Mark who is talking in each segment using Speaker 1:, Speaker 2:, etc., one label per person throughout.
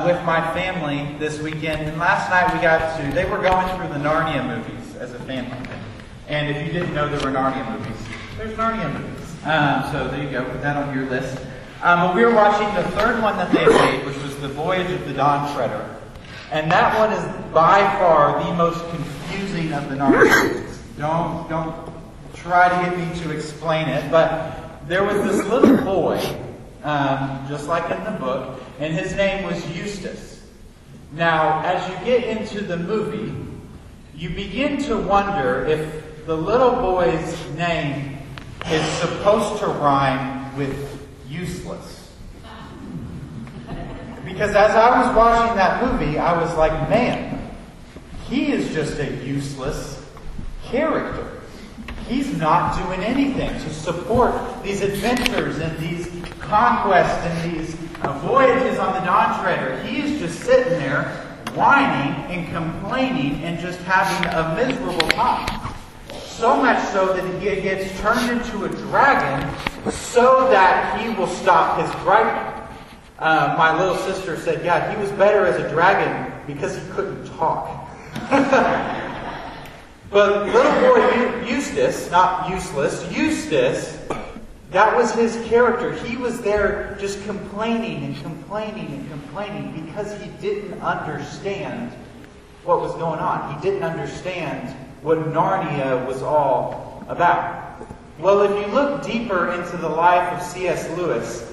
Speaker 1: with my family this weekend, and last night they were going through the Narnia movies as a family. And if you didn't know there were Narnia movies, there's Narnia movies. So there you go, put that on your list. But we were watching the third one that they made, which was The Voyage of the Dawn Treader. And that one is by far the most confusing of the Narnia movies. Don't try to get me to explain it, but there was this little boy, just like in the book, and his name was Eustace. Now, as you get into the movie, you begin to wonder if the little boy's name is supposed to rhyme with useless. Because as I was watching that movie, I was like, man, he is just a useless character. He's not doing anything to support these adventures and these conquests and these voyages on the Dawn Treader. He is just sitting there whining and complaining and just having a miserable time. So much so that he gets turned into a dragon so that he will stop his griping. My little sister said, yeah, he was better as a dragon because he couldn't talk. But little boy Eustace, not useless, Eustace, that was his character. He was there just complaining and complaining and complaining because he didn't understand what was going on. He didn't understand what Narnia was all about. Well, if you look deeper into the life of C.S. Lewis,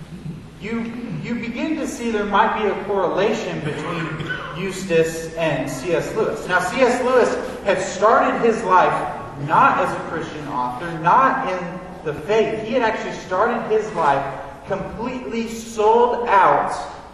Speaker 1: you begin to see there might be a correlation between Eustace and C.S. Lewis. Now, C.S. Lewis had started his life not as a Christian author, not in the faith. He had actually started his life completely sold out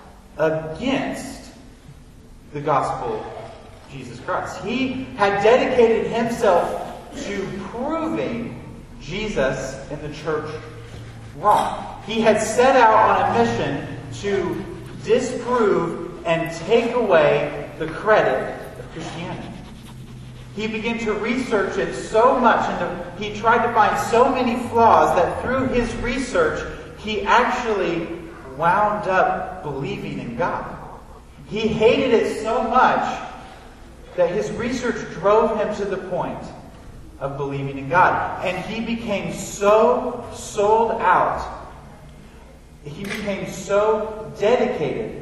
Speaker 1: against the gospel of Jesus Christ. He had dedicated himself to proving Jesus and the church wrong. He had set out on a mission to disprove and take away the credit of Christianity. He began to research it so much, and he tried to find so many flaws that through his research, he actually wound up believing in God. He hated it so much that his research drove him to the point of believing in God. And he became so sold out. He became so dedicated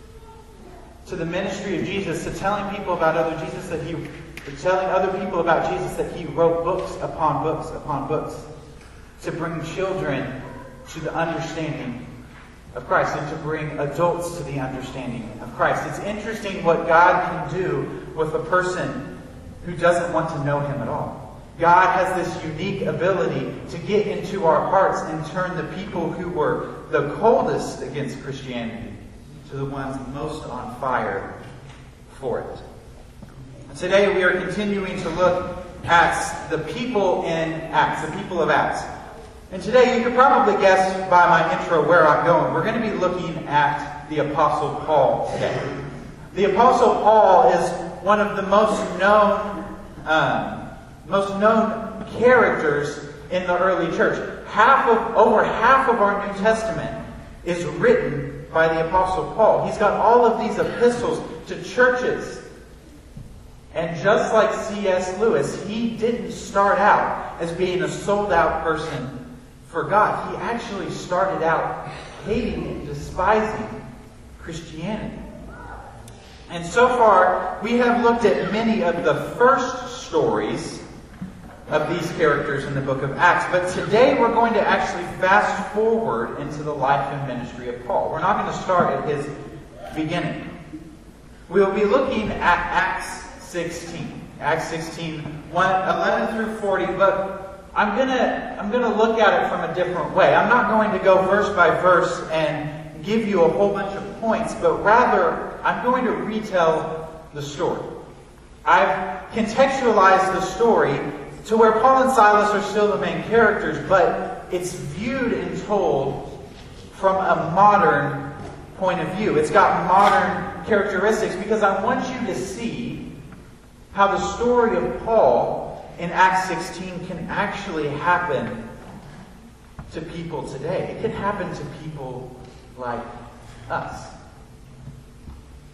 Speaker 1: to the ministry of Jesus, to telling people about other Jesus telling other people about Jesus, that he wrote books upon books upon books to bring children to the understanding of Christ and to bring adults to the understanding of Christ. It's interesting what God can do with a person who doesn't want to know him at all. God has this unique ability to get into our hearts and turn the people who were the coldest against Christianity to the ones most on fire for it. Today we are continuing to look at the people in Acts, the people of Acts. And today you could probably guess by my intro where I'm going. We're going to be looking at the Apostle Paul today. The Apostle Paul is one of the most known characters in the early church. Over half of our New Testament is written by the Apostle Paul. He's got all of these epistles to churches. And just like C.S. Lewis, he didn't start out as being a sold-out person for God. He actually started out hating and despising Christianity. And so far, we have looked at many of the first stories of these characters in the book of Acts. But today we're going to actually fast forward into the life and ministry of Paul. We're not going to start at his beginning. We'll be looking at Acts 16. Acts 16, 11 through 40. But I'm gonna look at it from a different way. I'm not going to go verse by verse and give you a whole bunch of points, but rather I'm going to retell the story. I've contextualized the story to where Paul and Silas are still the main characters, but it's viewed and told from a modern point of view. It's got modern characteristics because I want you to see how the story of Paul in Acts 16 can actually happen to people today. It can happen to people like us.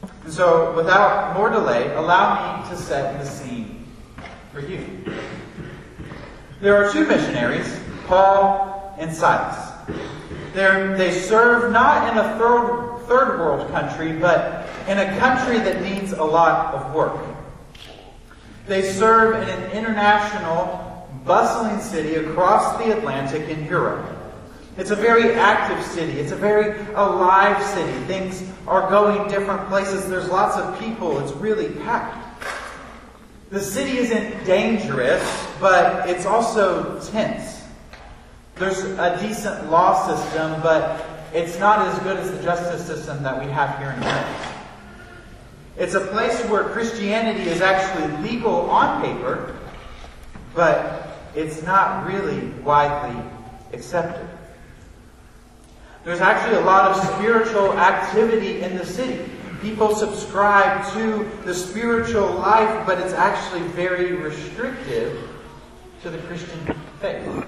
Speaker 1: And so, without more delay, allow me to set the scene for you. There are two missionaries, Paul and Silas. They serve not in a third world country, but in a country that needs a lot of work. They serve in an international, bustling city across the Atlantic in Europe. It's a very active city. It's a very alive city. Things are going different places. There's lots of people. It's really packed. The city isn't dangerous, but it's also tense. There's a decent law system, but it's not as good as the justice system that we have here in America. It's a place where Christianity is actually legal on paper, but it's not really widely accepted. There's actually a lot of spiritual activity in the city. People subscribe to the spiritual life, but it's actually very restrictive to the Christian faith.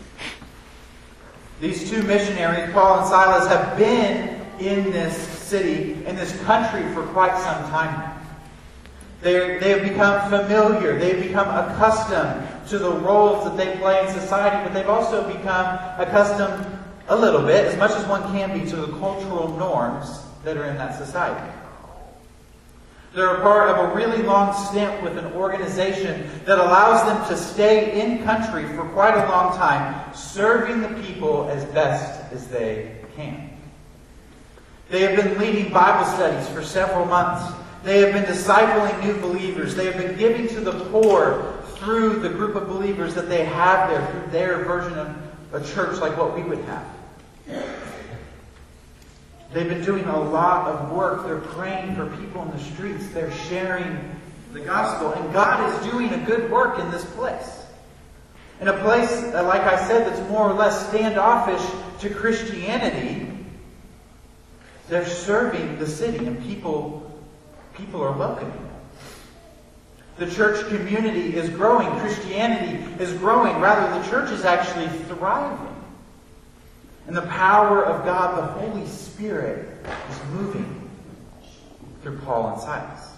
Speaker 1: These two missionaries, Paul and Silas, have been in this city, in this country for quite some time now. They have become familiar. They have become accustomed to the roles that they play in society, but they've also become accustomed a little bit, as much as one can be, to the cultural norms that are in that society. They're a part of a really long stint with an organization that allows them to stay in country for quite a long time, serving the people as best as they can. They have been leading Bible studies for several months. They have been discipling new believers. They have been giving to the poor through the group of believers that they have there, through their version of a church like what we would have. They've been doing a lot of work. They're praying for people in the streets. They're sharing the gospel. And God is doing a good work in this place. In a place, like I said, that's more or less standoffish to Christianity, they're serving the city and people are welcoming them. The church community is growing. Christianity is growing. Rather, the church is actually thriving. And the power of God, the Holy Spirit, is moving through Paul and Silas.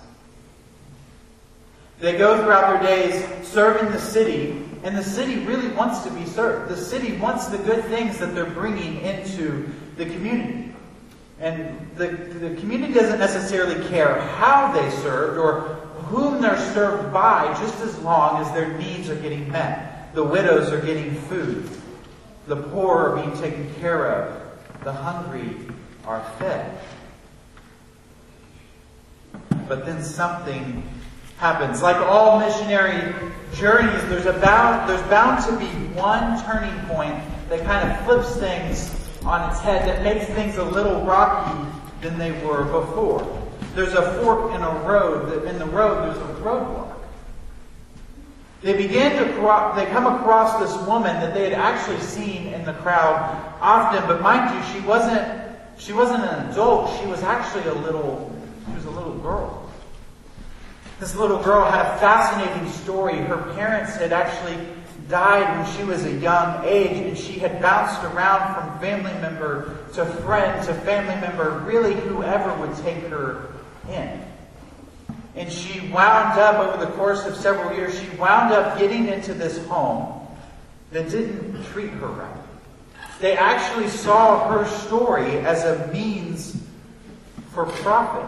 Speaker 1: They go throughout their days serving the city, and the city really wants to be served. The city wants the good things that they're bringing into the community. And the community doesn't necessarily care how they served or whom they're served by, just as long as their needs are getting met. The widows are getting food. The poor are being taken care of. The hungry are fed. But then something happens. Like all missionary journeys, there's bound to be one turning point that kind of flips things on its head, that makes things a little rocky than they were before. There's a fork in a road. In the road, there's a roadblock. They come across this woman that they had actually seen in the crowd often, but mind you, she wasn't an adult. She was actually a little girl. This little girl had a fascinating story. Her parents had actually died when she was a young age, and she had bounced around from family member to friend to family member, really whoever would take her in. And she wound up, over the course of several years, she wound up getting into this home that didn't treat her right. They actually saw her story as a means for profit.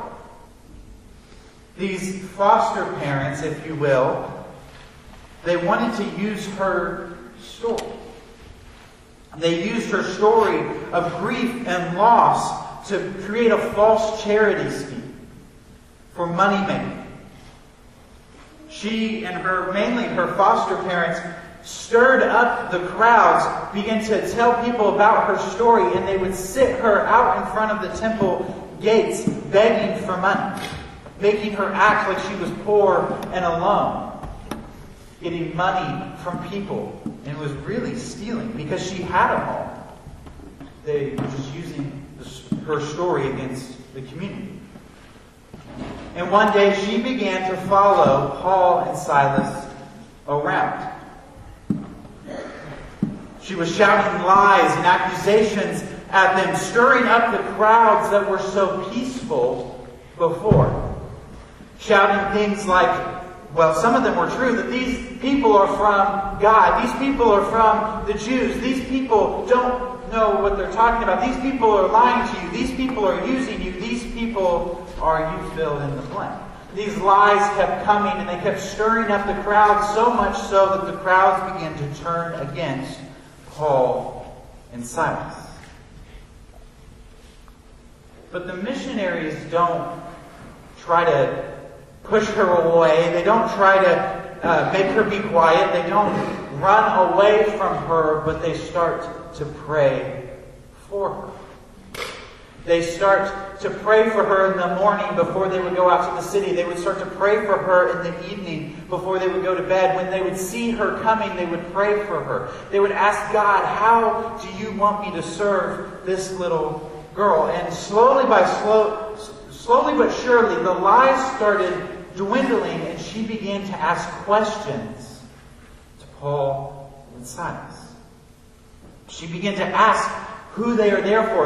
Speaker 1: These foster parents, if you will, they wanted to use her story. They used her story of grief and loss to create a false charity scheme for money making. She and mainly her foster parents, stirred up the crowds, began to tell people about her story, and they would sit her out in front of the temple gates begging for money, making her act like she was poor and alone, getting money from people, and was really stealing because she had a home. They were just using her story against the community. And one day she began to follow Paul and Silas around. She was shouting lies and accusations at them, stirring up the crowds that were so peaceful before. Shouting things like, well, some of them were true, that these people are from God. These people are from the Jews. These people don't know what they're talking about. These people are lying to you. These people are using you. These people are, you fill in the blank. These lies kept coming and they kept stirring up the crowd, so much so that the crowds began to turn against Paul and Silas. But the missionaries don't try to push her away. They don't try to make her be quiet. They don't run away from her, but they start to pray for her. They start to pray for her in the morning before they would go out to the city. They would start to pray for her in the evening before they would go to bed. When they would see her coming, they would pray for her. They would ask God, how do you want me to serve this little girl? And slowly but surely, the lies started dwindling, and she began to ask questions to Paul and Silas. She began to ask who they are there for.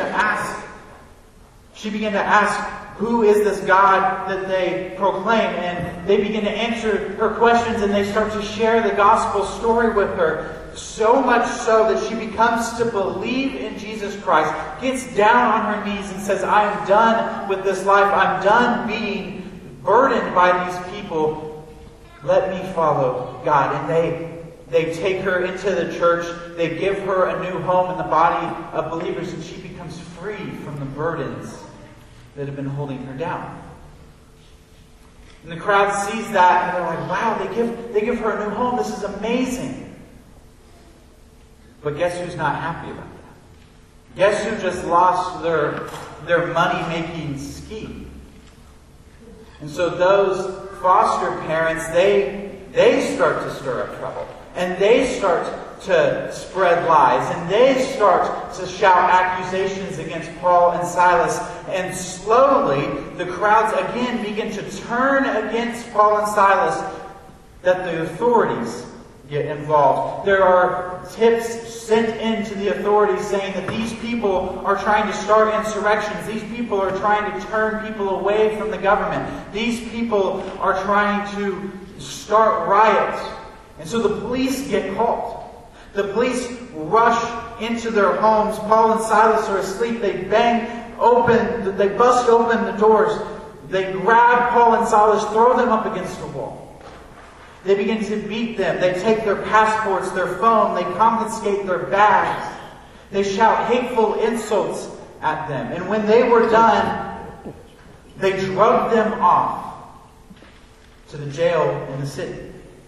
Speaker 1: She began to ask, who is this God that they proclaim? And they begin to answer her questions, and they start to share the gospel story with her. So much so that she becomes to believe in Jesus Christ, gets down on her knees and says, I am done with this life. I'm done being burdened by these people. Let me follow God. And they take her into the church. They give her a new home in the body of believers, and she becomes free from the burdens that have been holding her down. And the crowd sees that, and they're like, wow, they give her a new home. This is amazing. But guess who's not happy about that? Guess who just lost their money-making scheme? And so those foster parents, they start to stir up trouble. And they start to spread lies. And they start to shout accusations against Paul and Silas. And slowly, the crowds again begin to turn against Paul and Silas, that the authorities get involved. There are tips sent in to the authorities saying that these people are trying to start insurrections. These people are trying to turn people away from the government. These people are trying to start riots. And so the police get called. The police rush into their homes. Paul and Silas are asleep. They bust open the doors. They grab Paul and Silas, throw them up against a wall. They begin to beat them. They take their passports, their phone. They confiscate their bags. They shout hateful insults at them. And when they were done, they drug them off to the jail in the city.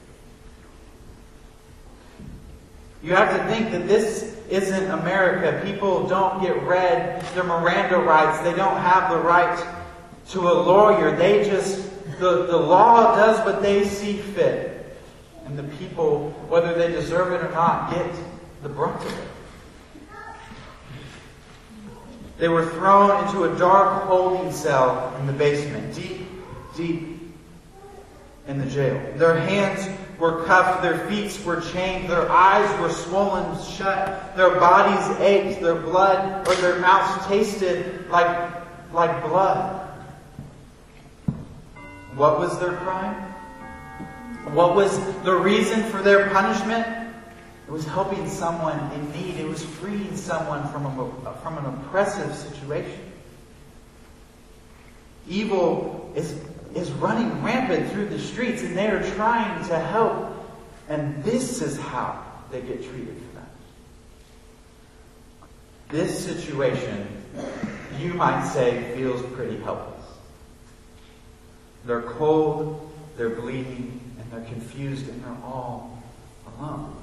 Speaker 1: You have to think that this isn't America. People don't get read their Miranda rights. They don't have the right to a lawyer. The law does what they see fit. And the people, whether they deserve it or not, get the brunt of it. They were thrown into a dark holding cell in the basement, deep in the jail. Their hands were cuffed, their feet were chained, their eyes were swollen shut, their bodies ached, their mouths tasted like blood. What was their crime? What was the reason for their punishment? It was helping someone in need. It was freeing someone from an oppressive situation. Evil is running rampant through the streets, and they are trying to help. And this is how they get treated for that. This situation, you might say, feels pretty helpless. They're cold, they're bleeding, and they're confused, and they're all alone.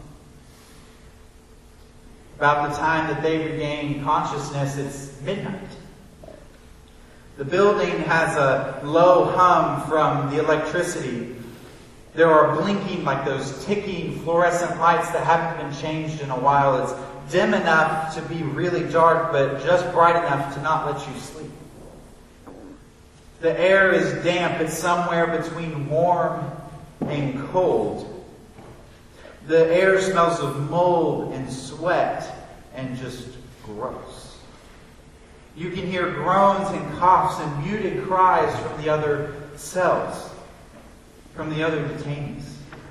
Speaker 1: About the time that they regain consciousness, it's midnight. The building has a low hum from the electricity. There are blinking, like those ticking fluorescent lights that haven't been changed in a while. It's dim enough to be really dark, but just bright enough to not let you sleep. The air is damp. It's somewhere between warm and cold. The air smells of mold and sweat and just gross. You can hear groans and coughs and muted cries from the other cells, from the other detainees.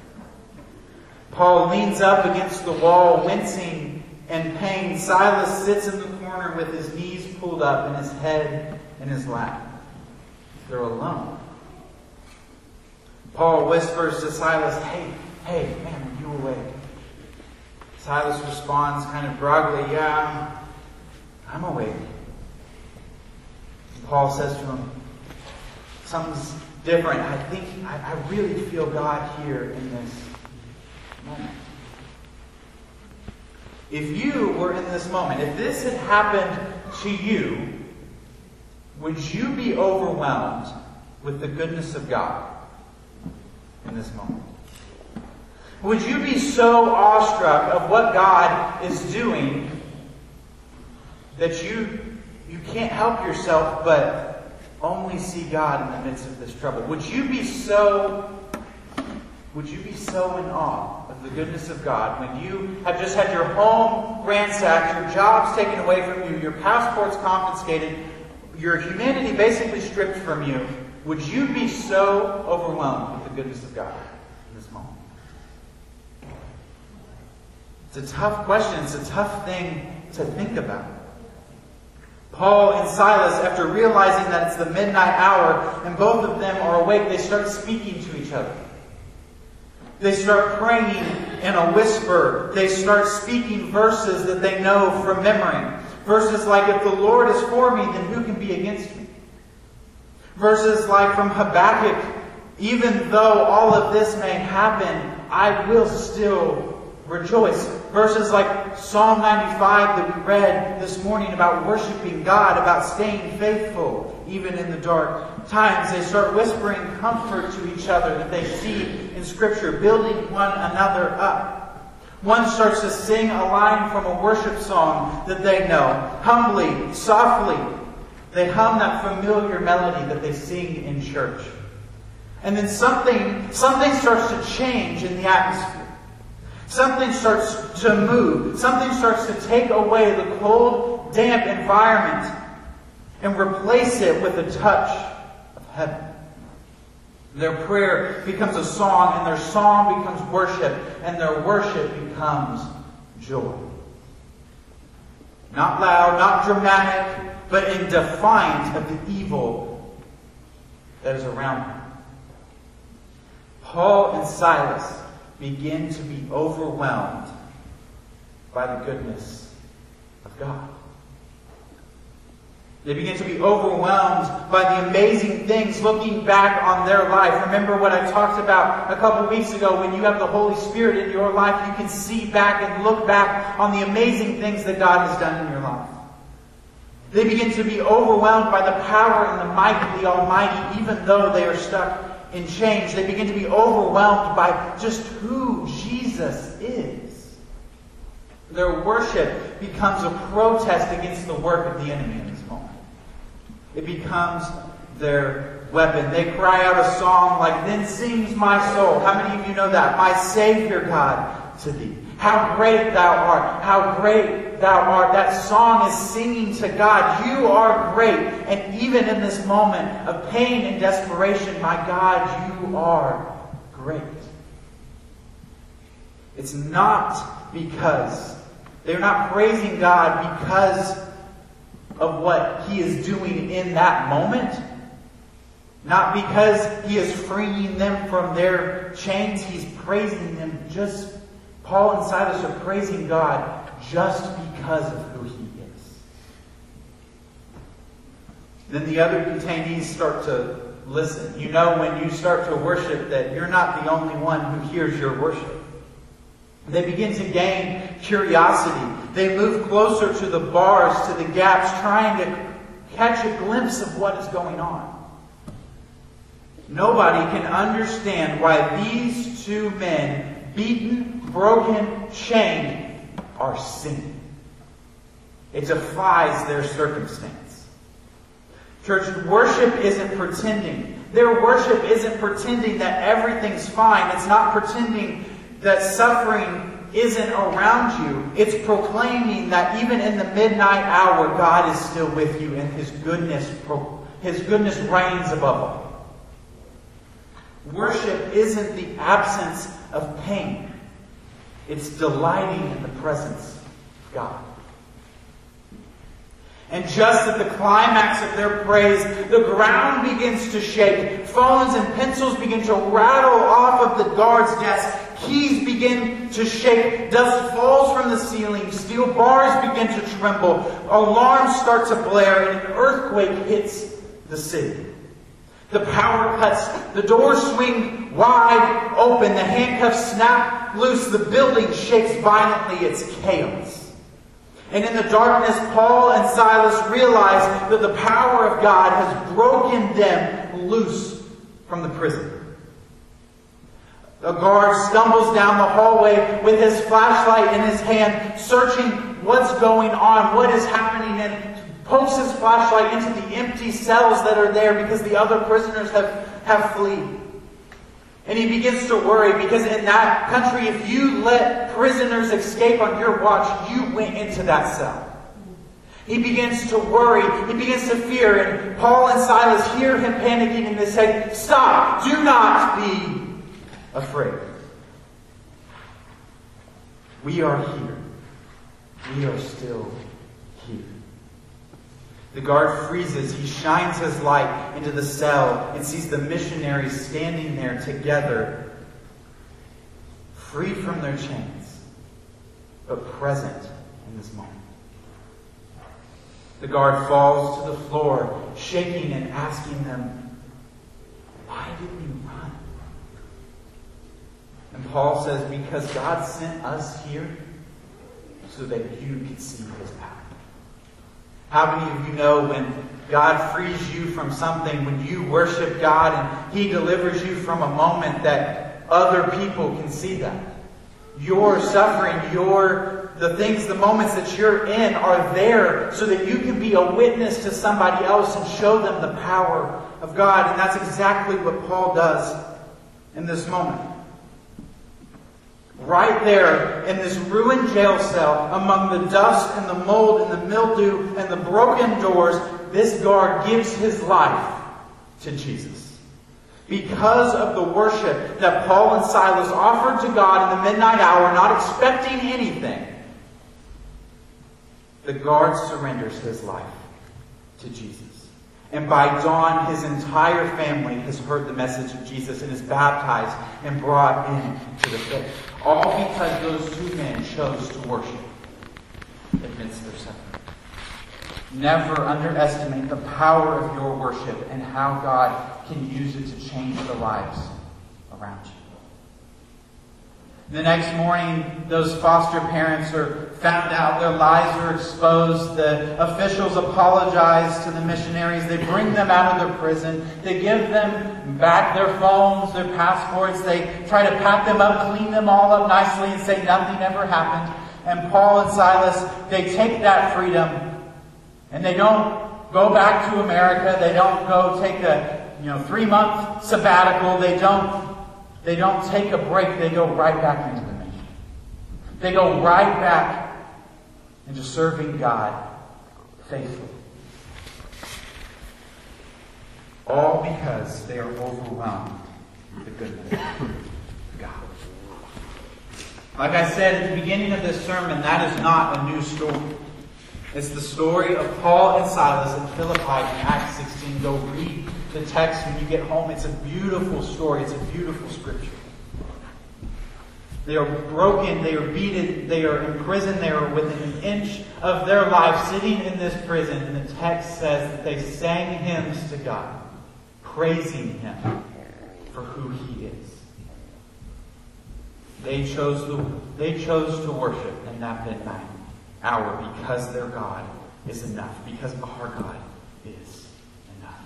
Speaker 1: Paul leans up against the wall, wincing and pain. Silas sits in the corner with his knees pulled up and his head in his lap. They're alone. Paul whispers to Silas, Hey, man, are you awake? Silas responds kind of groggily, yeah, I'm awake. And Paul says to him, something's different. I really feel God here in this moment. If you were in this moment, if this had happened to you, would you be overwhelmed with the goodness of God in this moment? Would you be so awestruck of what God is doing that you can't help yourself but only see God in the midst of this trouble? Would you be so in awe of the goodness of God when you have just had your home ransacked, your jobs taken away from you, your passports confiscated, your humanity basically stripped from you? Would you be so overwhelmed with the goodness of God in this moment? It's a tough question. It's a tough thing to think about. Paul and Silas, after realizing that it's the midnight hour and both of them are awake, they start speaking to each other. They start praying in a whisper. They start speaking verses that they know from memory. Verses like, if the Lord is for me, then who can be against me? Verses like from Habakkuk, even though all of this may happen, I will still rejoice. Verses like Psalm 95 that we read this morning about worshiping God, about staying faithful even in the dark times. They start whispering comfort to each other that they see in Scripture, building one another up. One starts to sing a line from a worship song that they know. Humbly, softly, they hum that familiar melody that they sing in church. And then something starts to change in the atmosphere. Something starts to move. Something starts to take away the cold, damp environment and replace it with a touch of heaven. Their prayer becomes a song, and their song becomes worship, and their worship becomes joy. Not loud, not dramatic, but in defiance of the evil that is around them. Paul and Silas begin to be overwhelmed by the goodness of God. They begin to be overwhelmed by the amazing things looking back on their life. Remember what I talked about a couple weeks ago. When you have the Holy Spirit in your life, you can see back and look back on the amazing things that God has done in your life. They begin to be overwhelmed by the power and the might of the Almighty, even though they are stuck in chains. They begin to be overwhelmed by just who Jesus is. Their worship becomes a protest against the work of the enemy in this moment. It becomes their weapon. They cry out a song like, "Then sings my soul." How many of you know that? "My Savior God, to thee. How great thou art. How great thou art." That song is singing to God, "You are great." And even in this moment of pain and desperation, my God, you are great. It's not because they're not praising God because of what He is doing in that moment. Not because He is freeing them from their chains. He's praising them just... Paul and Silas are praising God just because of who He is. Then the other detainees start to listen. You know when you start to worship that you're not the only one who hears your worship. They begin to gain curiosity. They move closer to the bars, to the gaps, trying to catch a glimpse of what is going on. Nobody can understand why these two men, beaten, broken, chained, are singing. It defies their circumstance. Church, worship isn't pretending. Their worship isn't pretending that everything's fine. It's not pretending that suffering isn't around you, it's proclaiming that even in the midnight hour, God is still with you and His goodness reigns above all. Worship isn't the absence of pain. It's delighting in the presence of God. And just at the climax of their praise, the ground begins to shake. Phones and pencils begin to rattle off of the guard's desk. Keys begin to shake. Dust falls from the ceiling. Steel bars begin to tremble. Alarms start to blare, and an earthquake hits the city. The power cuts. The doors swing wide open. The handcuffs snap loose. The building shakes violently. It's chaos. And in the darkness, Paul and Silas realize that the power of God has broken them loose from the prison. A guard stumbles down the hallway with his flashlight in his hand, searching what's going on, what is happening, and pokes his flashlight into the empty cells that are there because the other prisoners have fled. And he begins to worry because in that country, if you let prisoners escape on your watch, you went into that cell. He begins to worry. He begins to fear. And Paul and Silas hear him panicking and they say, "Stop! Do not be afraid. We are here. We are still here." The guard freezes. He shines his light into the cell and sees the missionaries standing there together, freed from their chains, but present in this moment. The guard falls to the floor, shaking and asking them, "Why did you run?" And Paul says, "Because God sent us here so that you could see His power." How many of you know when God frees you from something, when you worship God and He delivers you from a moment, that other people can see that? Your suffering, the moments that you're in are there so that you can be a witness to somebody else and show them the power of God. And that's exactly what Paul does in this moment. Right there in this ruined jail cell, among the dust and the mold and the mildew and the broken doors, this guard gives his life to Jesus. Because of the worship that Paul and Silas offered to God in the midnight hour, not expecting anything, the guard surrenders his life to Jesus. And by dawn, his entire family has heard the message of Jesus and is baptized and brought into the faith. All because those two men chose to worship amidst their suffering. Never underestimate the power of your worship and how God can use it to change the lives around you. The next morning, those foster parents are found out. Their lies are exposed. The officials apologize to the missionaries. They bring them out of their prison. They give them back their phones, their passports. They try to pack them up, clean them all up nicely, and say nothing ever happened. And Paul and Silas, they take that freedom, and they don't go back to America. They don't go take a 3-month sabbatical. They don't take a break. They go right back into the mission. They go right back into serving God faithfully. All because they are overwhelmed with the goodness of God. Like I said at the beginning of this sermon, that is not a new story. It's the story of Paul and Silas in Philippi in Acts 16. Go read the text when you get home. It's a beautiful story. It's a beautiful scripture. They are broken. They are beaten. They are in prison. They are within an inch of their life sitting in this prison. And the text says that they sang hymns to God, praising Him for who He is. They chose to worship in that midnight hour because their God is enough. Because our God is enough.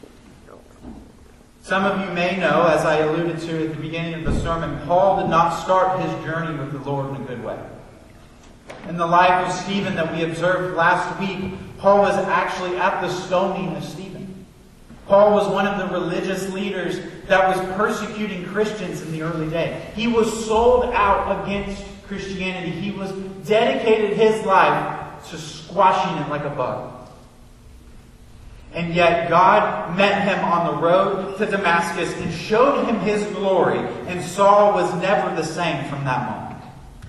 Speaker 1: Some of you may know, as I alluded to at the beginning of the sermon, Paul did not start his journey with the Lord in a good way. In the life of Stephen that we observed last week, Paul was actually at the stoning of Stephen. Paul was one of the religious leaders that was persecuting Christians in the early day. He was sold out against Christianity. He was dedicated his life to squashing it like a bug. And yet God met him on the road to Damascus and showed him his glory. And Saul was never the same from that moment.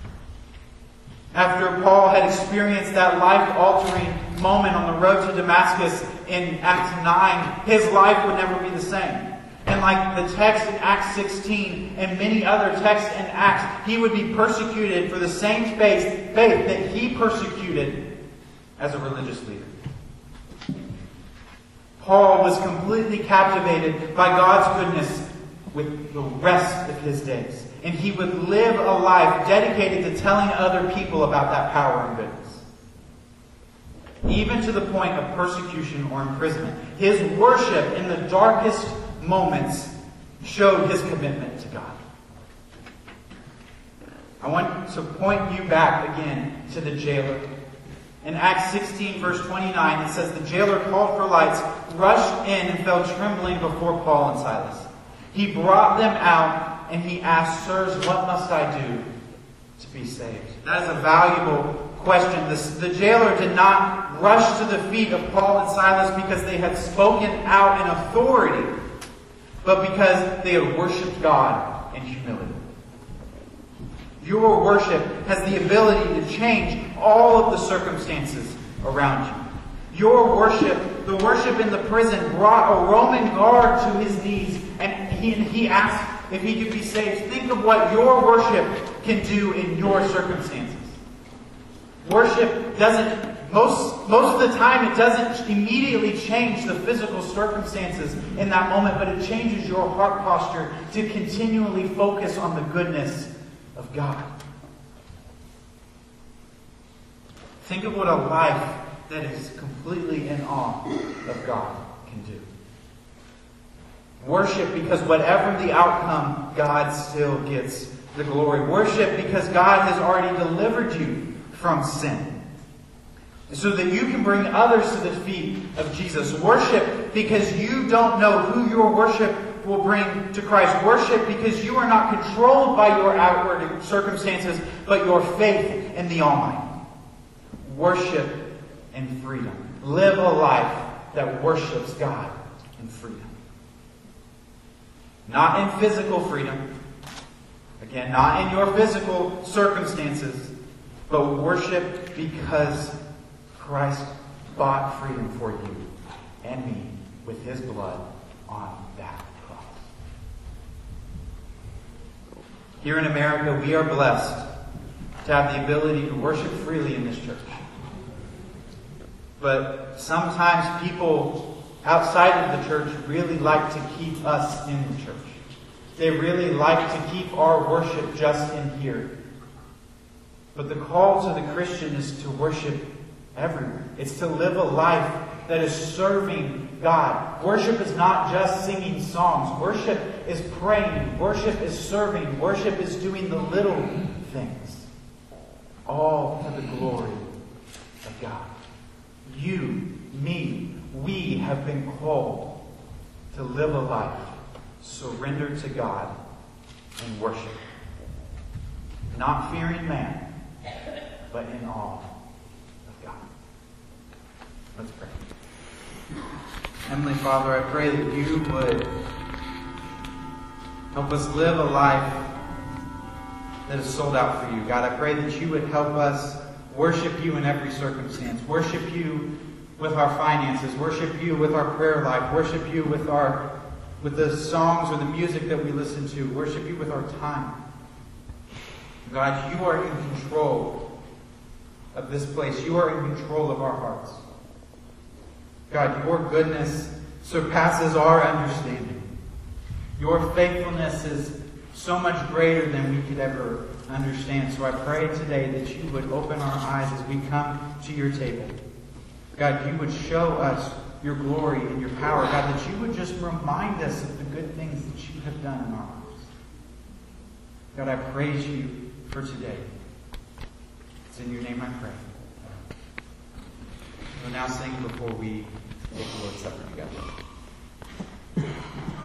Speaker 1: After Paul had experienced that life-altering moment on the road to Damascus in Acts 9, his life would never be the same. And like the text in Acts 16 and many other texts in Acts, he would be persecuted for the same faith that he persecuted as a religious leader. Paul was completely captivated by God's goodness with the rest of his days. And he would live a life dedicated to telling other people about that power and goodness. Even to the point of persecution or imprisonment. His worship in the darkest moments showed his commitment to God. I want to point you back again to the jailer. In Acts 16, verse 29, it says, the jailer called for lights, rushed in, and fell trembling before Paul and Silas. He brought them out, and he asked, sirs, what must I do to be saved? That is a valuable question. The jailer did not rush to the feet of Paul and Silas because they had spoken out in authority, but because they had worshipped God in humility. Your worship has the ability to change all of the circumstances around you. Your worship, the worship in the prison, brought a Roman guard to his knees, and he asked if he could be saved. Think of what your worship can do in your circumstances. Worship doesn't, most of the time, it doesn't immediately change the physical circumstances in that moment, but it changes your heart posture to continually focus on the goodness of God. Think of what a life that is completely in awe of God can do. Worship because whatever the outcome, God still gets the glory. Worship because God has already delivered you from sin, so that you can bring others to the feet of Jesus. Worship because you don't know who your worship will bring to Christ. Worship because you are not controlled by your outward circumstances, but your faith in the Almighty. Worship in freedom. Live a life that worships God in freedom. Not in physical freedom. Again, not in your physical circumstances, but worship because Christ bought freedom for you and me with his blood on that cross. Here in America, we are blessed to have the ability to worship freely in this church. But sometimes people outside of the church really like to keep us in the church. They really like to keep our worship just in here. But the call to the Christian is to worship everywhere. It's to live a life that is serving God. Worship is not just singing songs. Worship is praying. Worship is serving. Worship is doing the little things. All to the glory of God. You, me, we have been called to live a life surrendered to God in worship. Not fearing man, but in awe of God. Let's pray. Heavenly Father, I pray that you would help us live a life that is sold out for you. God, I pray that you would help us worship you in every circumstance. Worship you with our finances. Worship you with our prayer life. Worship you with the songs or the music that we listen to. Worship you with our time. God, you are in control of this place. You are in control of our hearts. God, your goodness surpasses our understanding. Your faithfulness is so much greater than we could ever understand. So I pray today that you would open our eyes as we come to your table. God, you would show us your glory and your power. God, that you would just remind us of the good things that you have done in our lives. God, I praise you for today. It's in your name I pray. We'll now sing before we take the Lord's Supper together.